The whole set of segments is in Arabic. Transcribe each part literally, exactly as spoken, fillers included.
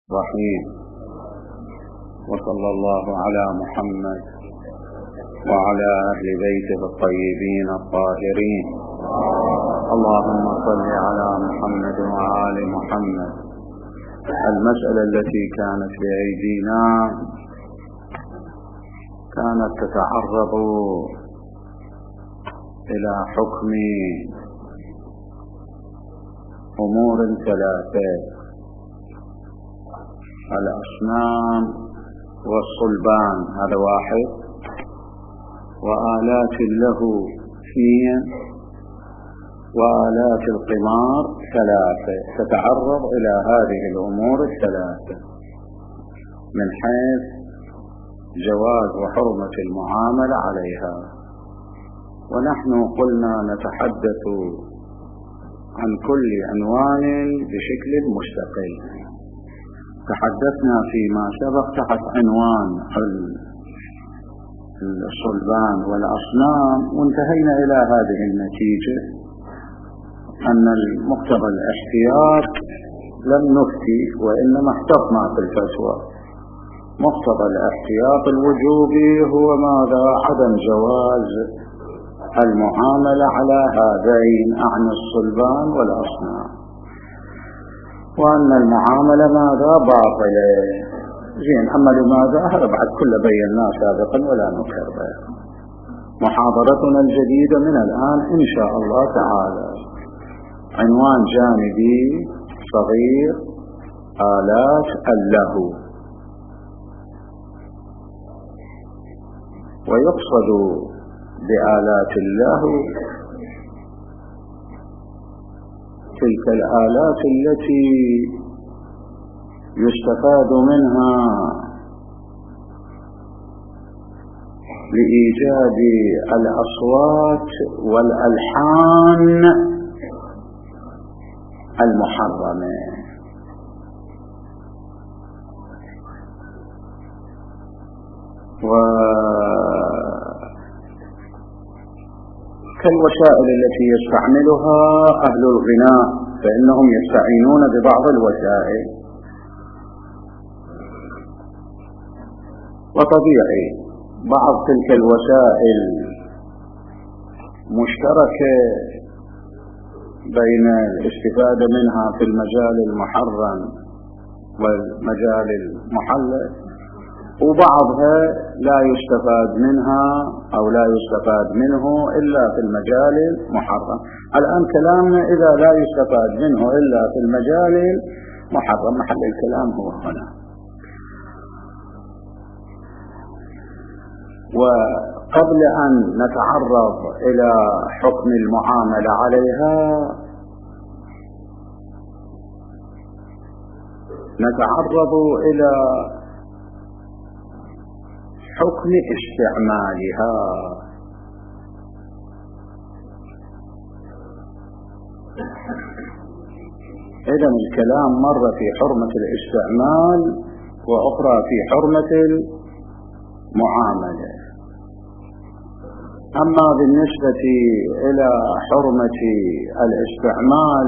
الرحيم. وصلى الله على محمد وعلى أهل بيته الطيبين الطاهرين. اللهم صل على محمد وآل محمد. المسألة التي كانت بأيدينا كانت تتعرض إلى حكم أمور ثلاثة: الأصنام والصلبان، هذا واحد، وآلات له اثنين، وآلات القمار ثلاثة. تتعرض إلى هذه الأمور الثلاثة من حيث جواز وحرمة المعاملة عليها. ونحن قلنا نتحدث عن كل عنوان بشكل مستقل. تحدثنا فيما سبق تحت عنوان الصلبان والأصنام، وانتهينا إلى هذه النتيجة أن المقتضى الاحتياط لم نفتي وإنما احتطنا في الفتوى. مقتضى الاحتياط الوجوبي هو ماذا؟ عدم جواز المعاملة على هذين، أعني الصلبان والأصنام، وأن المعاملة ماذا؟ باطلة. زين، أما لماذا؟ هذا بعد كل بيناه سابقا ولا نكرر. محاضرتنا الجديدة من الآن إن شاء الله تعالى عنوان جانبي صغير: آلات اللهو. ويقصد بآلات اللهو تلك الآلات التي يستفاد منها لإيجاد الأصوات والألحان المحرمة. وكالوسائل التي يستعملها أهل الغناء، فإنهم يستعينون ببعض الوسائل، وطبيعي بعض تلك الوسائل مشتركة بين الاستفادة منها في المجال المحرم والمجال المحلل، وبعضها لا يستفاد منها أو لا يستفاد منه إلا في المجال المحرم. الآن كلامنا إذا لا يستفاد منه إلا في المجال المحرم، محل الكلام هو هنا. وقبل أن نتعرض إلى حكم المعاملة عليها نتعرض إلى حكم استعمالها. إذن الكلام مرة في حرمة الاستعمال وأخرى في حرمة المعاملة. أما بالنسبة إلى حرمة الاستعمال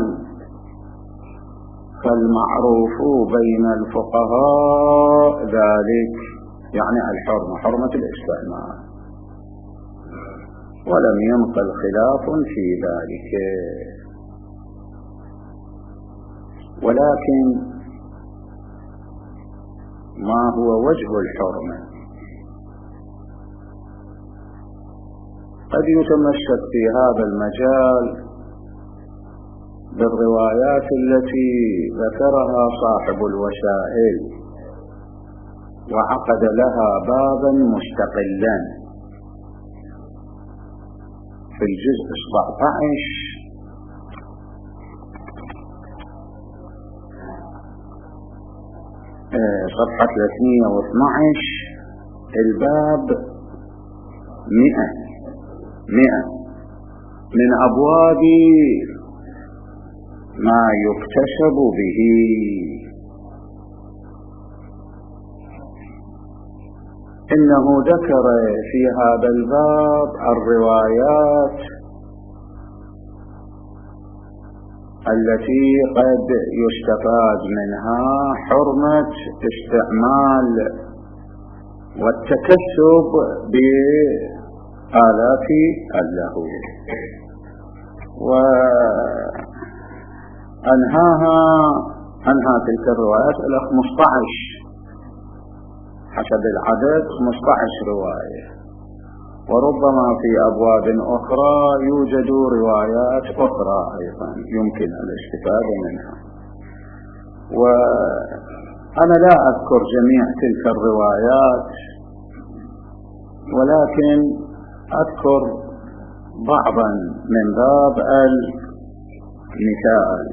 فالمعروف بين الفقهاء ذلك، يعني الحرمة حرمة الاستعمال، ولم ينقل خلاف في ذلك. ولكن ما هو وجه الحرمة؟ قد يتمسك في هذا المجال بالروايات التي ذكرها صاحب الوسائل وعقد لها بابا مستقلا في الجزء سبعة عشر صفحة ثلاثمئة واثني عشر، الباب مئة مئة من أبواب ما يكتسب به. إنه ذكر في هذا الباب الروايات التي قد يستفاد منها حرمة استعمال والتكسب بآلات اللهو، وأنهاها أنهى تلك الروايات إلى خمسة عشر حسب العدد، خمسة عشر رواية، وربما في أبواب أخرى يوجد روايات أخرى أيضا يمكن الاستفادة منها. وأنا لا أذكر جميع تلك الروايات، ولكن أذكر بعضا من باب المثال،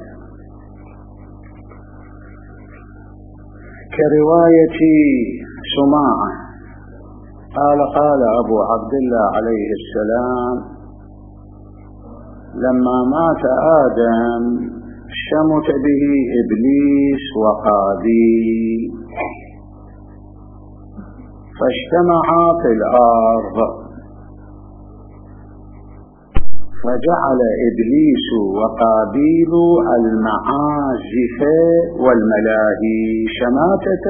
كرواية سماعة قال قال أبو عبد الله عليه السلام: لما مات آدم شمت به إبليس وقابيل فاجتمعا في الأرض، فجعل إبليس وقابيل المعازف والملاهي شماتة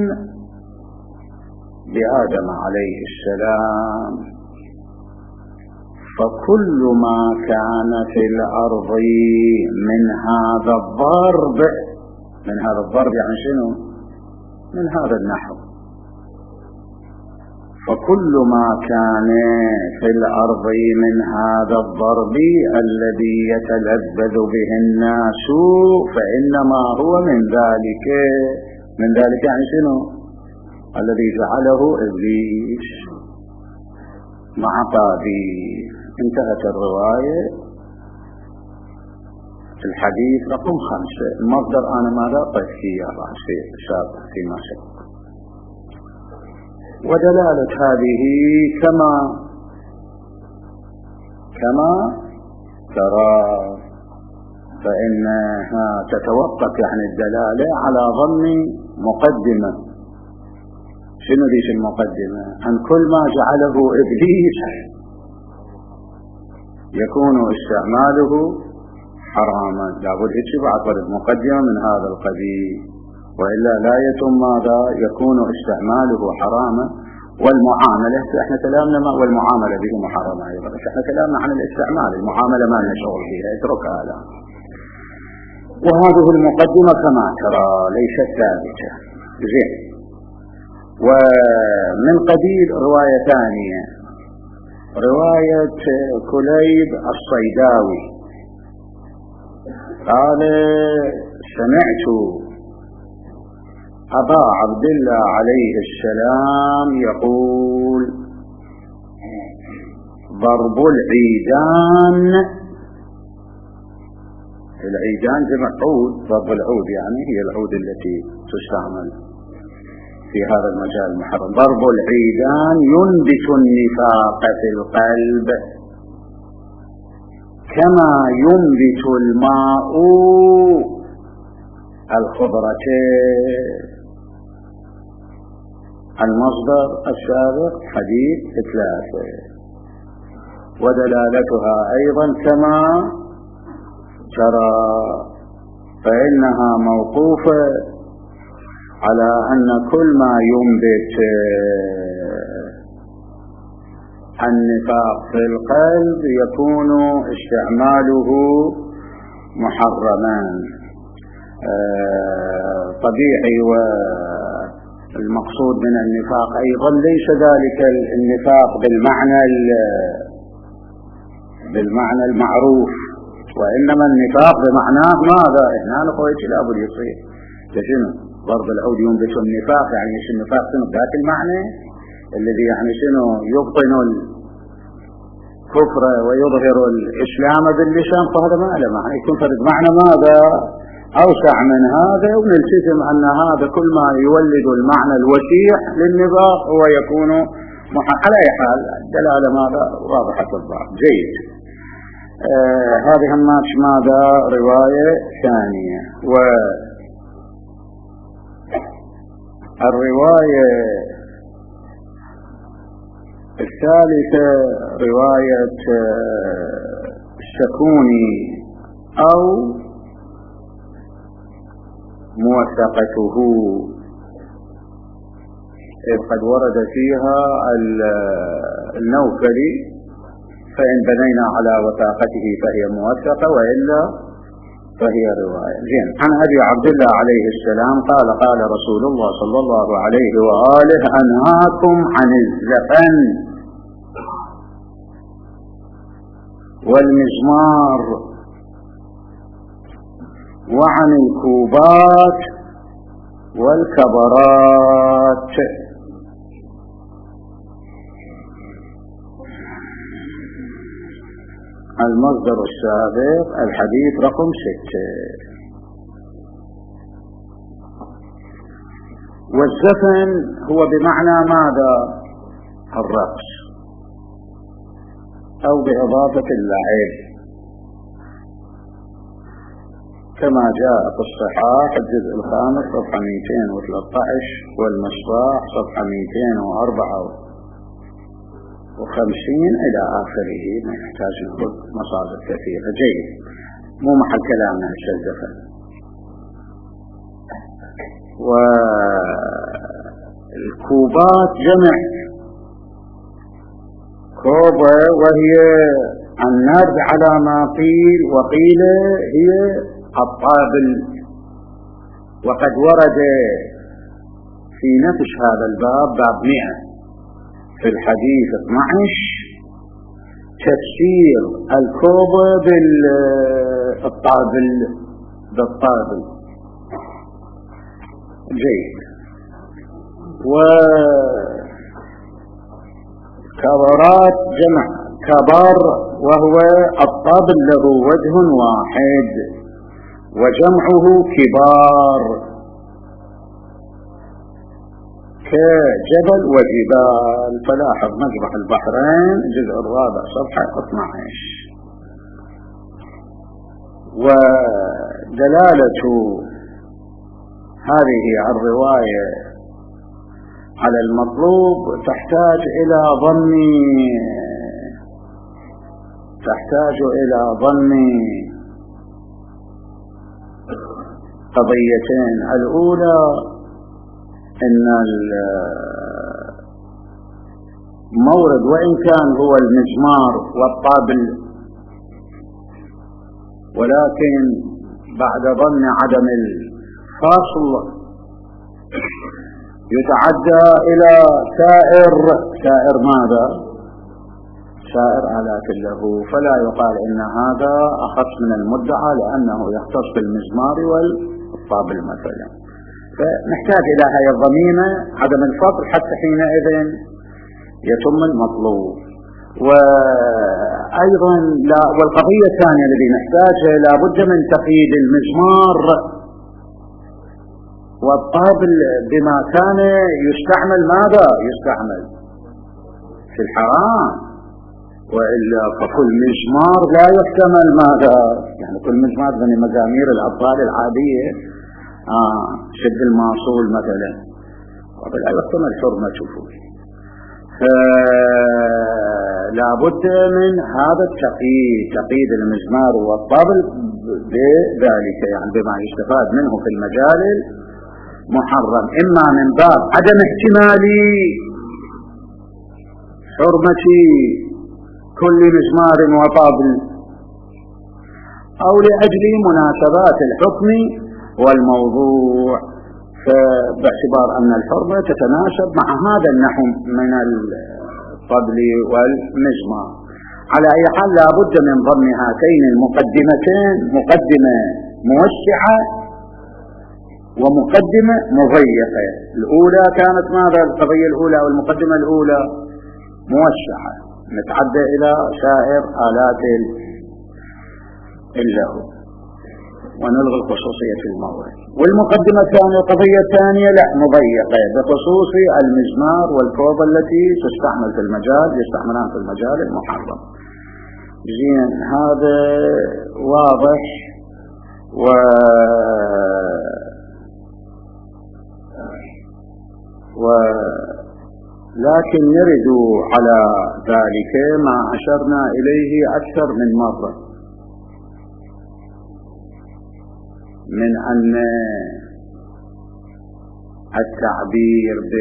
بآدم عليه السلام، فكل ما كان في الأرض من هذا الضرب، من هذا الضرب يعني شنو؟ من هذا النحو، فكل ما كان في الأرض من هذا الضرب الذي يتلذذ به الناس فإنما هو من ذلك. من ذلك يعني شنو؟ الذي جعله إبليس مع قابيل. انتهت الرواية. الحديث رقم خمسة. المصدر أنا ماذا قلت فيه بعد شيء سابق فيما سبق. ودلالة هذه كما كما ترى، فإنها تتوقف يعني الدلالة على ضمن مقدمة. شنو ذيك المقدمة؟ أن كل ما جعله إبليس يكون استعماله حراما، لابد هيك بعد مقدمة من هذا القبيل، وإلا لا يتم ماذا؟ يكون استعماله حراما. والمعاملة احنا كلامنا ما والمعاملة به محرمة أيضا، احنا كلامنا عن الاستعمال، المعاملة ما لنا شغل فيها، اتركها الآن. وهذه المقدمة كما ترى ليست ثابتة. زين. ومن قبيل رواية ثانية، رواية كليب الصيداوي قال: سمعت أبا عبد الله عليه السلام يقول: ضرب العيدان، العيدان جمع عود، ضرب العود يعني هي العود التي تستعمل في هذا المجال المحرم. ضرب العيدان ينبت النفاق في القلب كما ينبت الماء الخضرتين. المصدر السابق حديث ثلاثة. ودلالتها أيضا كما ترى، فإنها موقوفة على أن كل ما ينبت النفاق في القلب يكون استعماله محرما طبيعي. والمقصود من النفاق أيضا ليس ذلك النفاق بالمعنى بالمعنى المعروف، وإنما النفاق بمعناه ماذا؟ إحنا نقول لا بد يصير شنو؟ ضرب العود ينبت النفاق، يعني ايش النفاق؟ شنو ذاك المعنى الذي يعني شنو؟ يبطن الكفر ويظهر الإسلام باللسان، فهذا ما له معنى، يكون فرد معنى ماذا؟ أوسع من هذا. ونلتزم أن هذا كل ما يولد المعنى الوسيع للنفاق هو يكون محق. على أي حال الدلالة ماذا؟ واضحة الضابط. جيد. آه هذه هماتش ماذا؟ رواية ثانية. والرواية الثالثة رواية الشكوني أو موثقته، إذ قد ورد فيها النوفلي فإن بنينا على وثاقته فهي موثقة وإلا فهي رواية. زين. عن أبي عبد الله عليه السلام قال قال رسول الله صلى الله عليه وآله: أنهاكم عن الزفن والمزمار وعن الكوبات والكبرات. المصدر السابق الحديث رقم ستة. والزفن هو بمعنى ماذا؟ الرقص، أو بإضافة اللعب، كما جاء في الصحاح الجزء الخامس صفحة مئتين وثلاثة عشر والمصباح صفحة مئتين وأربعة وخمسين إلى آخره. ما يحتاج نقول مصادر كثيرة. جيد، مو محل كلامنا الزفن. والكوبات جمع كوبة، وهي النرد على ما قيل، وقيل هي الطابل. وقد ورد في نفس هذا الباب باب مئة في الحديث اثني عشر تفسير الكوبة بالطابل بالطابل. جيد. وكبرات جمع كبر، وهو الطابل له وجه واحد، وجمعه كبار كجبل وجبال. فلاحظ مجمع البحرين الجزء الرابع صفحة اثني عشر. ودلالة هذه الرواية على المطلوب تحتاج إلى ضم تحتاج إلى ضم قضيتين. الأولى إن المورد وإن كان هو المزمار والطابل، ولكن بعد ظن عدم الفصل يتعدى إلى سائر سائر ماذا؟ سائر آلات له، فلا يقال إن هذا أخص من المدعى لأنه يختص بالمزمار والطابل مثلا. فنحتاج إلى هذه الضميمة عدم الفصل حتى حينئذ يتم المطلوب. وأيضا لا والقضية الثانية التي نحتاجها لا بد من تقييد المزمار والطابل بما كان يستعمل ماذا؟ يستعمل في الحرام، وإلا فكل مزمار لا يحتمل ماذا؟ يعني كل مزمار من مزامير الأطفال العادية آه شد الماصول مثلا ولا يحتمل حرمته. فلا بد من هذا التقييد، تقييد المزمار والطبل بذلك، يعني بما يستفاد منه في المجال المحرم، إما من باب عدم احتمال حرمة كل مزمار وطبل، أو لأجل مناسبات الحكم والموضوع، باعتبار أن الحرمة تتناسب مع هذا النحو من الطبل والمزمار. على أي حال لا بد من ضم هاتين المقدمتين، مقدمة موسعة ومقدمة مضيقة. الأولى كانت ماذا؟ القضية الأولى والمقدمة الأولى موسعة، نتعدى إلى سائر آلات اللهو ونلغي الخصوصية في المورد. والمقدمة الثانية القضية الثانية لا مضيقة بخصوص المزمار والكوبة التي تستعمل في المجال يستعملان في المجال المحرم. زين، هذا واضح. و ولكن نرد على ذلك ما أشرنا إليه أكثر من مرة، من أن التعبير ب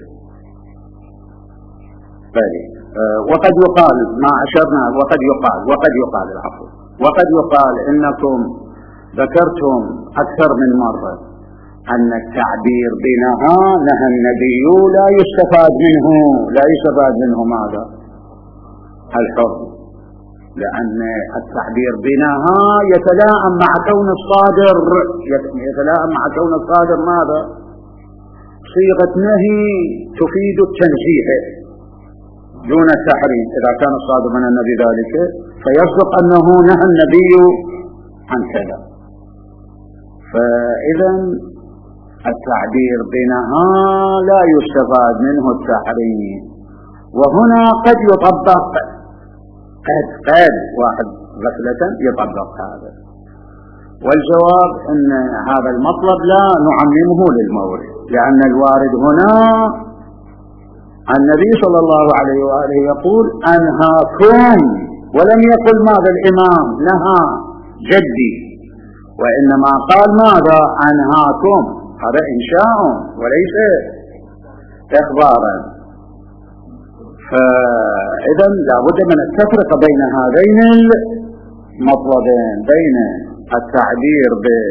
وقد يقال ما أشرنا وقد يقال وقد يقال العفو وقد يقال إنكم ذكرتم أكثر من مرة أن التعبير بنهى نهى النبي لا يستفاد منه لا يستفاد منه ماذا؟ الحرم، لأن التعبير بنهى يتلائم مع كون الصادر يتلائم مع كون الصادر ماذا؟ صيغة نهي تفيد التنزيه دون التحريم. إذا كان الصادر من النبي ذلك فيصدق أنه نهى النبي عن كذا. فإذا التعبير بنهى لا يستفاد منه التحريم. وهنا قد يطبق قد قد واحد غفلة يطبق هذا، والجواب أن هذا المطلب لا نعممه للمورد، لأن الوارد هنا النبي صلى الله عليه وآله يقول أنهاكم، ولم يقل ماذا الإمام نهى جدي، وإنما قال ماذا؟ أنهاكم. هذا إنشاء وليس إخبارا. فإذا لابد من التفرقة بين هذين المطلبين، بين التعبير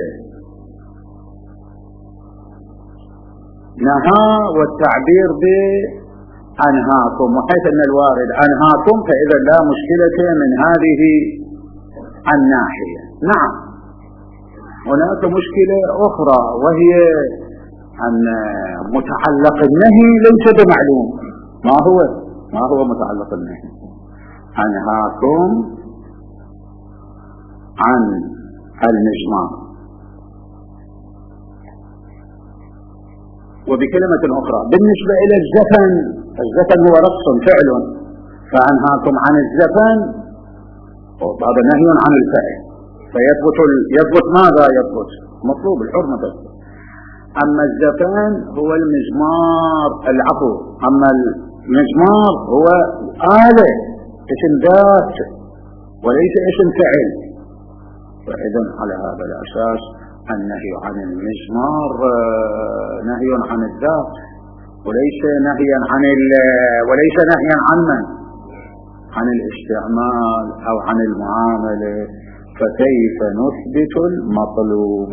بنهى والتعبير بأنهاكم، وحيث أن الوارد أنهاكم فإذا لا مشكلة من هذه الناحية. نعم هناك مشكلة أخرى، وهي أن متعلق النهي ليس بمعلوم. ما هو ما هو متعلق النهي؟ أنهاكم عن المجمار. وبكلمة أخرى بالنسبة إلى الزفن، الزفن هو رقص فعل، فأنهاكم عن الزفن هذا نهي عن الفعل، فيثبت يثبت ماذا يثبت؟ مطلوب الحرمة تثبت. أما الزفن هو المزمار العفو، أما المزمار هو آلة اسم ذات وليس اسم فعل. فإذا على هذا الأساس النهي عن المزمار نهي عن الذات وليس نهيا عن وليس نهيا عن من؟ عن الاستعمال أو عن المعاملة. فكيف نثبت المطلوب؟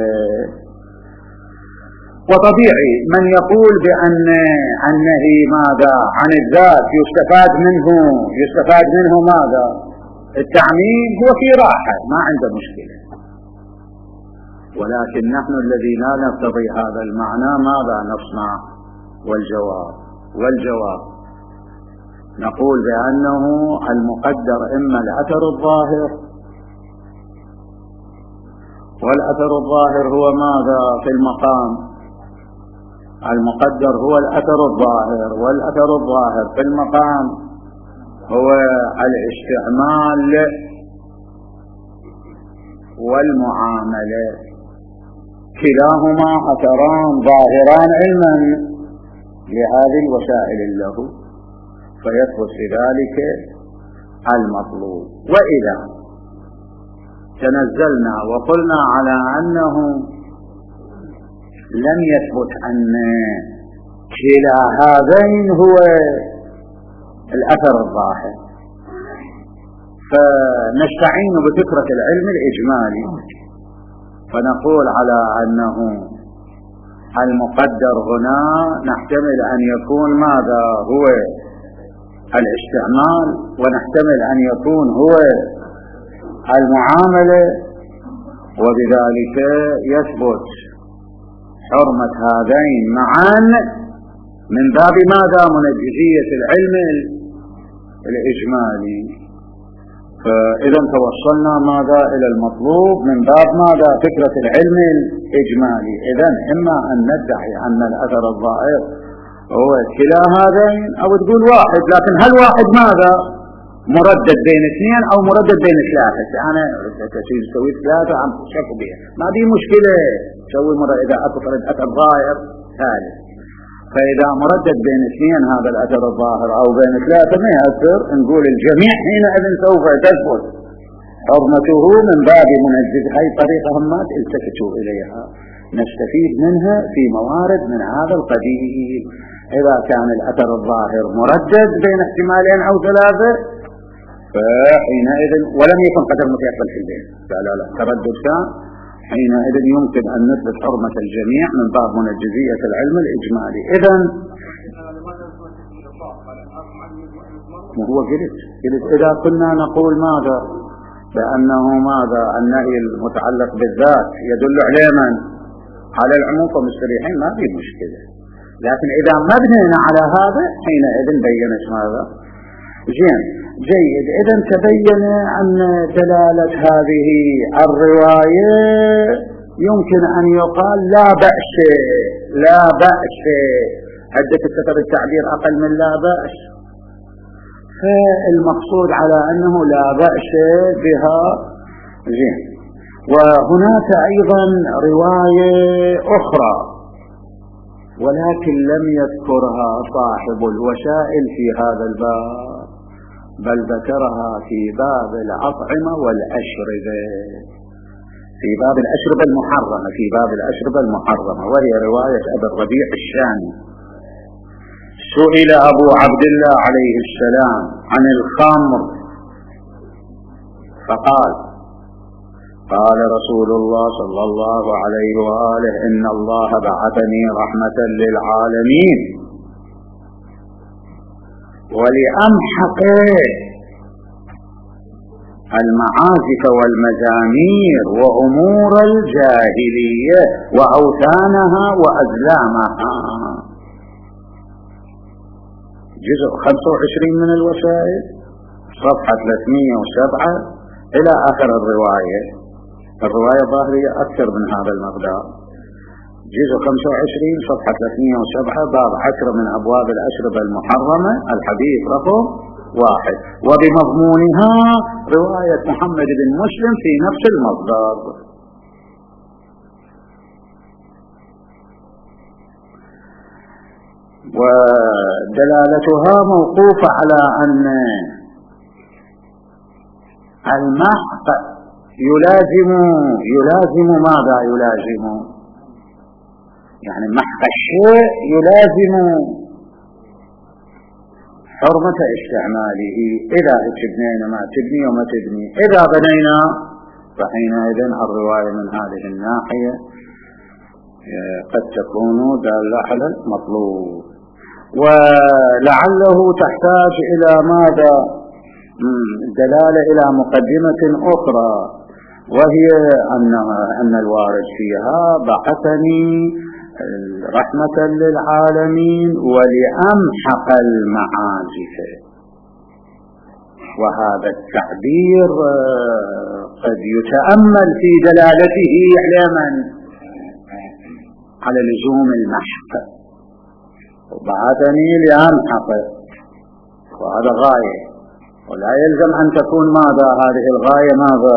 وطبيعي من يقول بأن النهي ماذا عن الذات يستفاد منه يستفاد منه ماذا؟ التعميم، هو في راحة ما عنده مشكلة. ولكن نحن الذي لا نقتضي هذا المعنى ماذا نصنع؟ والجواب والجواب نقول بأنه المقدر إما الأثر الظاهر، والأثر الظاهر هو ماذا في المقام؟ المقدر هو الأثر الظاهر، والأثر الظاهر في المقام هو الاستعمال والمعاملة، كلاهما أثران ظاهران علما لهذه الوسائل له، فيثبت بذلك المطلوب. وإذا تنزلنا وقلنا على أنه لم يثبت أن كلا هذين هو الأثر الظاهر، فنستعين بفكرة العلم الإجمالي فنقول على أنه المقدر هنا نحتمل أن يكون ماذا؟ هو الاستعمال، ونحتمل أن يكون هو المعاملة، وبذلك يثبت حرمة هذين معا من باب ماذا؟ منجزية العلم الإجمالي. فإذا توصلنا ماذا؟ إلى المطلوب من باب ماذا؟ فكرة العلم الإجمالي. إذا إما أن ندعي أن الأثر الظاهر هو كلا هذين، أو تقول واحد، لكن هل واحد ماذا؟ مردد بين اثنين أو مردد بين ثلاثة. أنا تسوي تسوي ثلاثة عم تشك بها، ما دي مشكلة، تسوي مرة إذا أفرد أثر ظاهر ثالث. فإذا مردد بين اثنين هذا الأثر الظاهر أو بين ثلاثة ما يأثر، نقول الجميع حينئذ سوف تثبت حرمته من باب منجز. هاي طريقة هم ما التفتوا إليها، نستفيد منها في موارد من هذا القبيل. إذا كان الأثر الظاهر مردد بين احتمالين أو ثلاثة فحينئذ ولم يكن قدر متيقن في البيت، لا لا لا تردد كان، حينئذ يمكن أن نثبت حرمة الجميع من باب منجزية العلم الإجمالي. إذن هو قلت قلت إذا كنا نقول ماذا بأنه ماذا النهي المتعلق بالذات يدل على من على العموم فمستريحين ما في مشكلة، لكن إذا ما بنينا على هذا حينئذ بينت ماذا زين جيد. إذن تبين أن دلالة هذه الرواية يمكن أن يقال لا بأس لا بأس، عدة السفر التعبير أقل من لا بأس، فالمقصود على أنه لا بأس بها زين. وهناك أيضا رواية أخرى ولكن لم يذكرها صاحب الوسائل في هذا الباب، بل ذكرها في باب الأطعمة والأشربة، في باب الأشربة المحرمة في باب الأشربة المحرمة وهي رواية أبي الربيع الشامي. سئل أبو عبد الله عليه السلام عن الخمر فقال قال رسول الله صلى الله عليه وآله إن الله بعثني رحمة للعالمين ولأمحق المعازف والمزامير وأمور الجاهلية وأوثانها وأزلامها. جزء خمسة وعشرين من الوسائل صفحة ثلاثمئة وسبعة إلى آخر الرواية. الرواية ظاهرية أكثر من هذا المقدار. جزء خمسة وعشرين صفحة ثلاثمئة وسبعة باب عشرة من أبواب الأشربة المحرمة الحديث رقم واحد، وبمضمونها رواية محمد بن مسلم في نفس المصدر. ودلالتها موقوفة على أن المحق يلازم يلازم ماذا يلازم يعني محق الشيء يلازم حرمة استعماله. إذا تبنينا ما تبني وما تبني، إذا بنينا فحينئذ الرواية من هذه الناحية قد تكون دالة على المطلوب. ولعله تحتاج إلى ماذا دلالة إلى مقدمة أخرى، وهي أن أن الوارد فيها بعثني رحمة للعالمين ولأمحق المعازف، وهذا التعبير قد يتأمل في دلالته على من على لزوم المحق، وبعثني لأمحق، وهذا غاية، ولا يلزم أن تكون ماذا هذه الغاية ماذا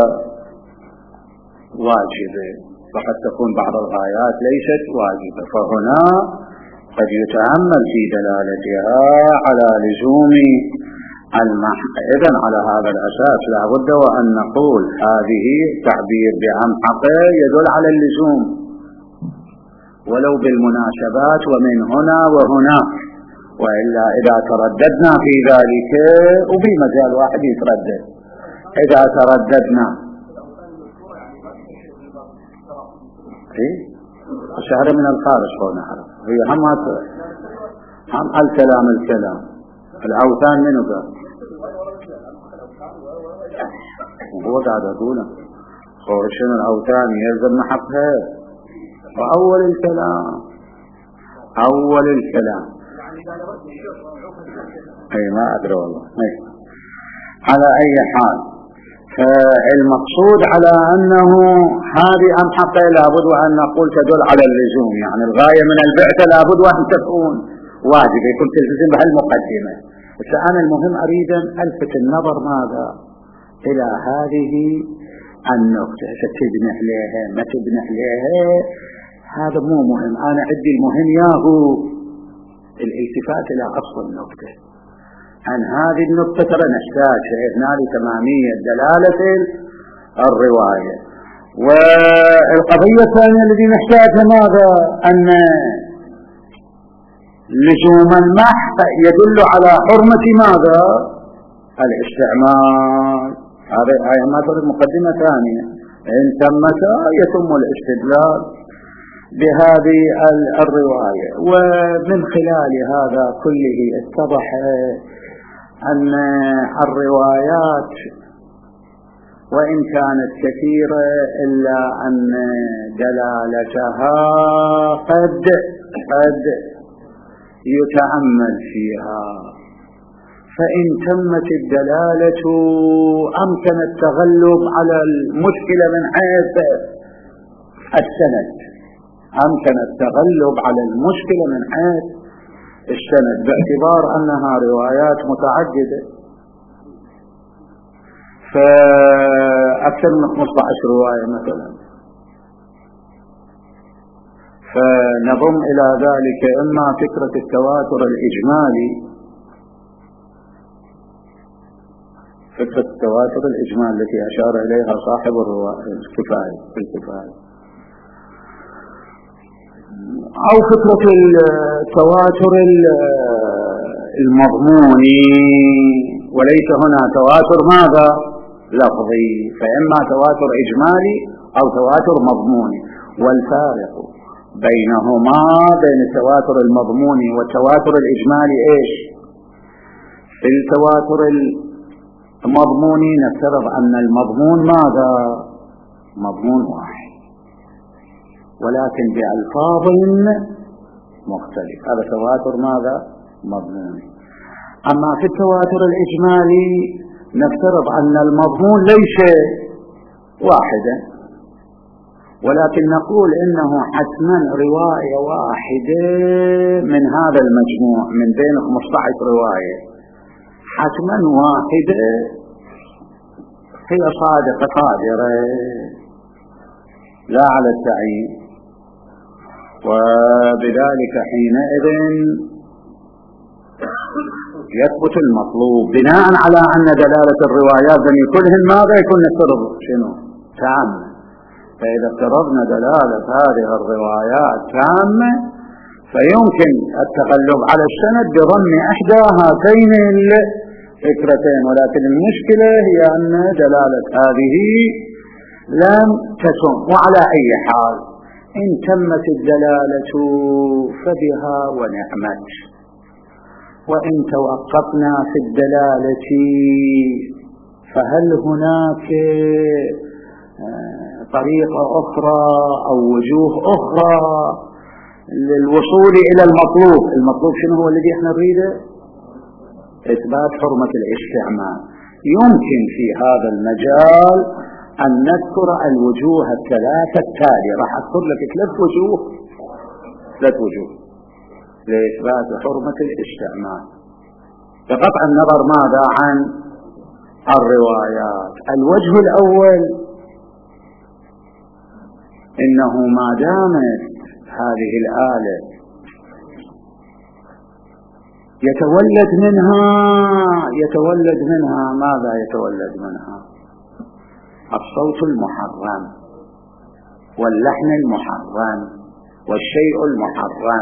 واجبة، فقد تكون بعض الغايات ليست واجبة، فهنا قد يتأمل في دلالتها على لزوم المحق. إذن على هذا الأساس لا بد وأن نقول هذه تعبير بأمحق يدل على اللزوم ولو بالمناسبات ومن هنا وهنا، وإلا إذا ترددنا في ذلك وفي مجال واحد يتردد، إذا ترددنا الشهر من الخارج قلنا هي هم هم الكلام الكلام الأوثان منه قال هو قاعد أقوله خورشين الأوثان يلزم محقها وأول الكلام أول الكلام أي ما أدري والله. على أي حال فالمقصود على أنه هذه أمحق لابد وأن نقول تدل على اللزوم، يعني الغاية من البعثة لابد وأن تكون واجب يكون تلتزم بهالمقدمة. بس أنا المهم أريد أن ألفت النظر ماذا إلى هذه النقطة، ستبني عليها ما تبني عليها هذا مو مهم، أنا عندي المهم ياهو الالتفات إلى أصل النقطة. عن هذه النقطة ترى نحتاج هنا لتمامية دلالة الرواية، والقضية الثانية التي نحتاجها ماذا؟ أن لزوم المحق يدل على حرمة ماذا؟ الاستعمال. هذه ما تريد مقدمة ثانية. إن تمت يتم الاستدلال بهذه الرواية. ومن خلال هذا كله اتضح أن الروايات وإن كانت كثيرة إلا أن دلالتها قد قد يتأمل فيها. فإن تمت الدلالة أمكن التغلب على المشكلة من حيث السند، أمكن التغلب على المشكلة من حيث السند باعتبار أنها روايات متعددة، فأكثر من خمسة عشر رواية مثلا. فنضم إلى ذلك إما فكرة التواتر الإجمالي، فكرة التواتر الإجمالي التي أشار إليها صاحب الكفاية في الكفاية، أو فكرة التواتر المضموني، وليس هنا تواتر ماذا؟ لفظي. فإما تواتر إجمالي أو تواتر مضموني. والفارق بينهما بين التواتر المضموني والتواتر الإجمالي إيش؟ في التواتر المضموني نفترض أن المضمون ماذا؟ مضمون واحد ولكن بألفاظ مختلفة، هذا تواتر ماذا؟ مضموني. أما في التواتر الإجمالي نفترض أن المضمون ليس واحدا، ولكن نقول إنه حتما رواية واحدة من هذا المجموع من بين خمسة عشر رواية، حتما واحدة هي صادقة قادرة لا على التعيين. وبذلك حينئذ يثبت المطلوب بناء على أن دلالة الروايات ذني كلهن ماذا يكون نفترض شنو؟ تامة. فإذا افترضنا دلالة هذه الروايات تامة فيمكن التغلب على السند بضم إحدى هاتين الفكرتين، ولكن المشكلة هي أن دلالة هذه لم تتم. وعلى أي حال إن تمت الدلالة فبها ونعمت، وإن توقفنا في الدلالة فهل هناك طريقة أخرى أو وجوه أخرى للوصول إلى المطلوب؟ المطلوب شنو هو الذي احنا نريده؟ إثبات حرمة الاستعمال. يمكن في هذا المجال أن نذكر الوجوه الثلاثة التالية. راح أذكر لك ثلاث وجوه ثلاث وجوه لإثبات حرمة الاستعمال بقطع النظر ماذا عن الروايات. الوجه الأول إنه ما دامت هذه الآلة يتولد منها يتولد منها ماذا يتولد منها؟ الصوت المحرم واللحن المحرم والشيء المحرم،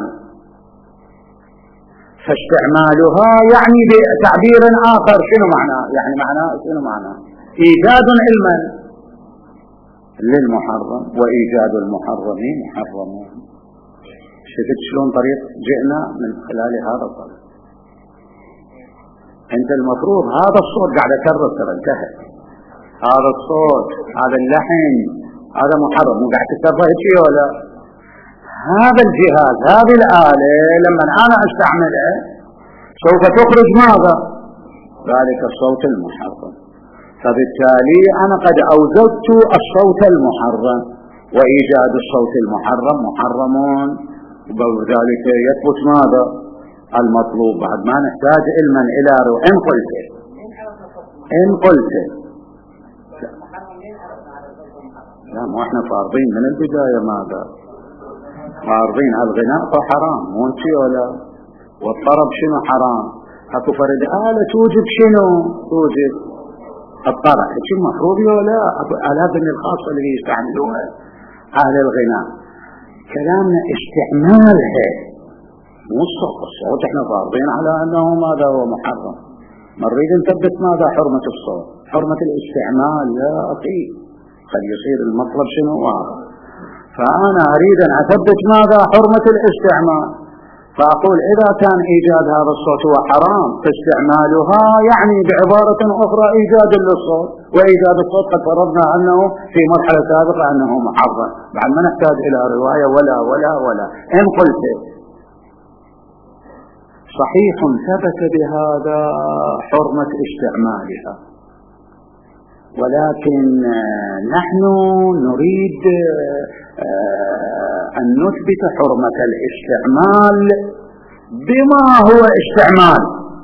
فاستعمالها يعني بتعبير آخر شنو معناه؟ يعني معناه شنو معناه؟ إيجاد علما للمحرم وإيجاد المحرم محرم. شفت شلون طريق جئنا من خلال هذا الطريق؟ أنت المفروض هذا الصوت قاعد أكرر ترى انتهى، هذا الصوت هذا اللحن هذا محرم، مو قاعد تكرر شيء ولا؟ هذا الجهاز هذه الآلة لما أنا أستعمله سوف تخرج ماذا؟ ذلك الصوت المحرم. فبالتالي أنا قد أوجدت الصوت المحرم، وإيجاد الصوت المحرم محرمون، وبذلك يثبت ماذا؟ المطلوب. بعد ما نحتاج علما إلى رو. إن قلت إن قلت لا مو احنا فارضين من البداية ماذا؟ فارضين الغناء فحرام مو انتي ولا؟ والطرب شنو حرام؟ اكو فرد آلة توجد شنو؟ توجد الطرح شو مفروض ولا آلات الخاصة اللي يستعملوها أهل الغناء. كلامنا استعمالها مو الصوت. الصوت احنا فارضين على أنه ماذا هو محرم، ما نريد نثبت ماذا حرمة الصوت، حرمة الاستعمال يا أخي قد يصير المطلب شنو هذا. فأنا أريد أن أثبت ماذا حرمة الاستعمال، فأقول إذا كان إيجاد هذا الصوت هو حرام فاستعمالها يعني بعبارة أخرى إيجاد للصوت، وإيجاد الصوت قد فرضنا أنه في مرحلة سابقة أنه محرم، بعد ما نحتاج إلى رواية ولا ولا ولا. إن قلت صحيح ثبت بهذا حرمة استعمالها، ولكن نحن نريد أن نثبت حرمة الاستعمال بما هو استعمال،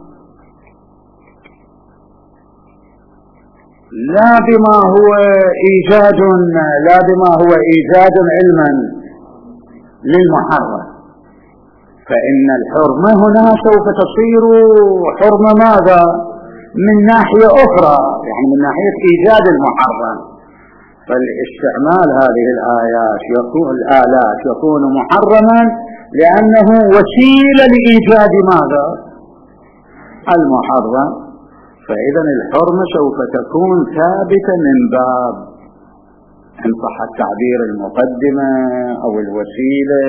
لا بما هو إيجاد، لا بما هو إيجاد علما للمحرم. فإن الحرمة هنا سوف تصير حرمة ماذا؟ من ناحية أخرى، يعني من ناحية إيجاد المحرم. فالاستعمال هذه الآيات يكون الآلات يكون محرما لأنه وسيلة لإيجاد ماذا؟ المحرم. فإذا الحرمة سوف تكون ثابتة من باب إن صح التعبير المقدمة أو الوسيلة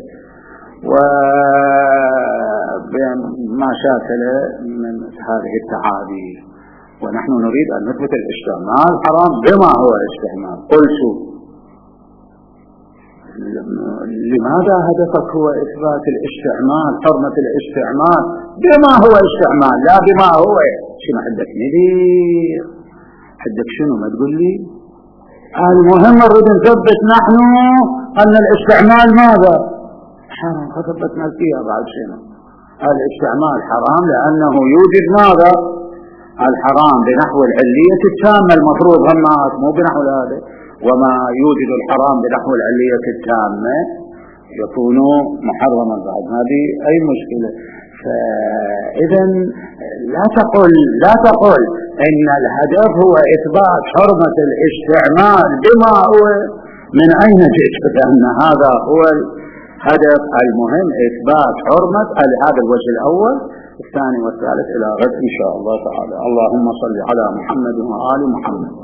وما شاكل من هذه التعابير. ونحن نريد أن نثبت الاستعمال حرام بما هو الاستعمال. قلت لماذا هدفك هو إثبات الاستعمال، حرمة الاستعمال بما هو استعمال لا بما هو شنو عندك ندير، عندك شنو ما تقول لي. المهم نريد نثبت نحن أن الاستعمال ماذا حرام، فثبتنا فيها بعد شنو الاستعمال حرام لأنه يوجد ماذا الحرام بنحو العلية التامة المفروض همات مو بنحو هذا، وما يوجد الحرام بنحو العلية التامة يكون محرما بعد. هذه أي مشكلة. فإذا لا تقل لا تقل إن الهدف هو إثبات حرمة الاستعمال بما هو. من أين جئت بأن هذا هو الهدف المهم إثبات حرمة؟ هذا الوجه الأول. الثاني والثالث إلى غد إن شاء الله تعالى. اللهم صل على محمد وآل محمد.